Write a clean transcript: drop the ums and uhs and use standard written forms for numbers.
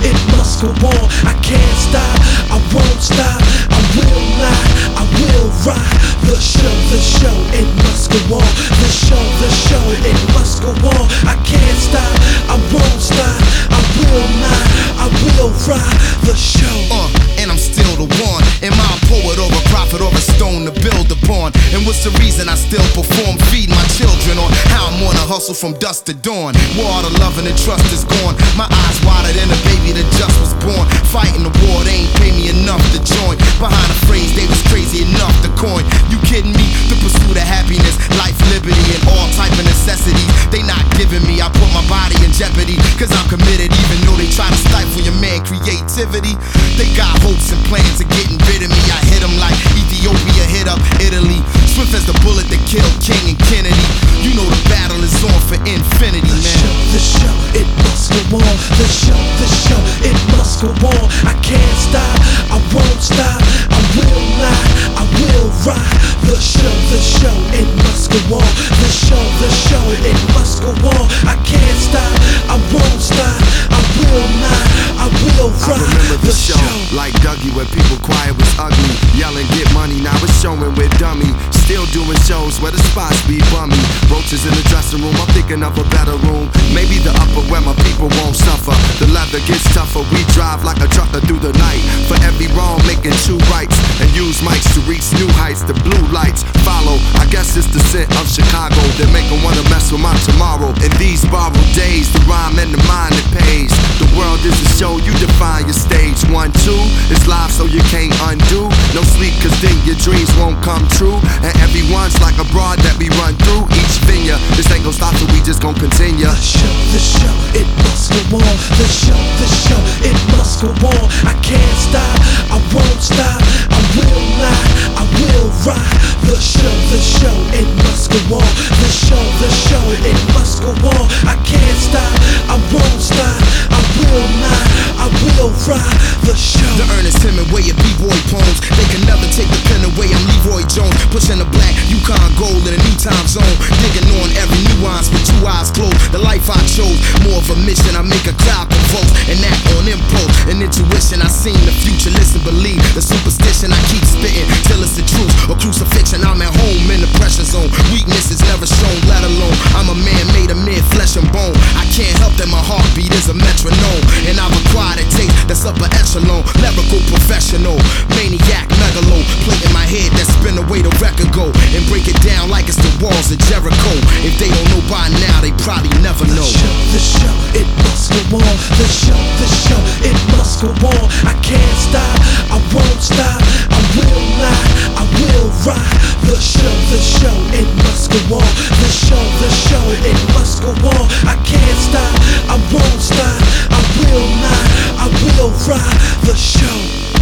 it must go on. I can't stop, I won't stop, I will not, I will rock. The show, it must go on. The show, it must go on. I can't stop, I won't stop, I will not, I will rock. The show. And I'm still the one. Am I a poet or a prophet or a stone to build upon? And what's the reason I still perform? Feed my children on how I'm on a hustle from dusk to dawn. War, all the love and the trust is gone. My eyes wider than a baby that just was born. Fighting the war, they ain't pay me enough to join. Behind a phrase, they was crazy enough to coin. You kidding me? The pursuit of happiness, life, liberty, and all type of necessities they not giving me. I put my body in jeopardy, cause I'm committed. Even though they try to stifle your man creativity, they got hopes and plans of getting rid of me. I hit them like Ethiopia hit up Italy. Swift as the bullet that killed King and Kennedy. You know the battle is on for infinity, man. The show, it must go on. The show, it must go on. I can't stop, I won't stop, I will not, I will rock. The show, it must go on. The show, it must go on. I can't stop, I won't stop, I will not, I will rock. I remember the show like Dougie, where people quiet was ugly. Yelling, get money, now it's showing with dummy. Still doing shows where the spots be bummy. Roaches in the dressing room, I'm thinking of a better room. Maybe the upper where my people won't suffer. The leather gets tougher, we drive like a trucker through the night. For every wrong, making true rights. And use mics to reach new heights. The blue lights follow, I guess it's the scent of Chicago that make them wanna mess with my tomorrow. In these borrowed days, the rhyme and the mind it pays. The world is a show, you define your stage. 1, 2, it's live so you can't undo. No sleep cause then your dreams won't come true. And everyone's like a broad that we run through each vineyard. This ain't gon' stop so we just gon' continue. The show, it must go on. The show, it must go on. I can't stop, I won't stop, I will not, I will rock. The show, it must go on. The show, it must go on. I can't stop, I won't stop, I will not, I will rock. The show. The Ernest Hemingway of B-boy poems. They can never take the pen away. I'm Leroy Jones, pushing the black Yukon gold in a new time zone. Digging on every nuance with 2 eyes closed. The life I chose, more of a mission. I make a crowd convulse and act on impulse and intuition. I seen the future, listen, believe the superstition. I keep spitting till it's the truth or crucifixion. I'm at home in the pressure zone. Weakness is never shown, let alone I'm a man made of mere flesh and bone. I can't help that my heartbeat is a metronome, and I've acquired a taste that's upper echelon. Lyrical professional, maniac, megalo. Plate in my head that spin away the record go and break it down like it's the walls of Jericho. If they don't know by now, they probably never know. The show, it must go on. The show, it must go on. I can't stop, I won't stop, I will not, I will rock. The show, it must go on. The show, it must go on. I can't stop, I won't stop, I will not, I will rock. The show.